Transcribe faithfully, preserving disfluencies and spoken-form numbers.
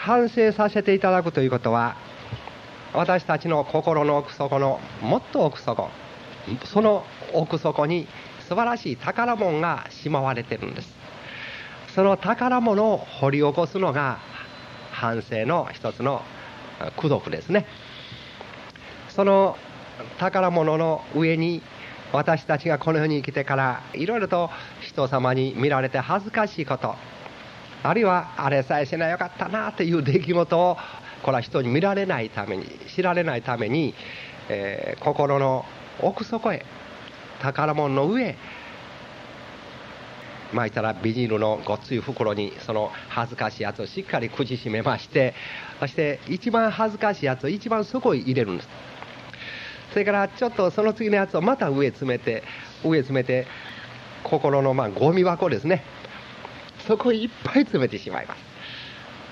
反省させていただくということは、私たちの心の奥底のもっと奥底、その奥底に素晴らしい宝物がしまわれているんです。その宝物を掘り起こすのが反省の一つの功徳ですね。その宝物の上に、私たちがこの世に生きてからいろいろと人様に見られて恥ずかしいこと、あるいはあれさえしなよかったなという出来事を、これは人に見られないために、知られないために、えー、心の奥底へ、宝物の上へ、まあ言ったらビニールのごっつい袋にその恥ずかしいやつをしっかり口閉めまして、そして一番恥ずかしいやつを一番底へ入れるんです。それからちょっとその次のやつをまた上へ詰めて、上へ詰めて、心のまあゴミ箱ですね、そこへいっぱい詰めてしまいます。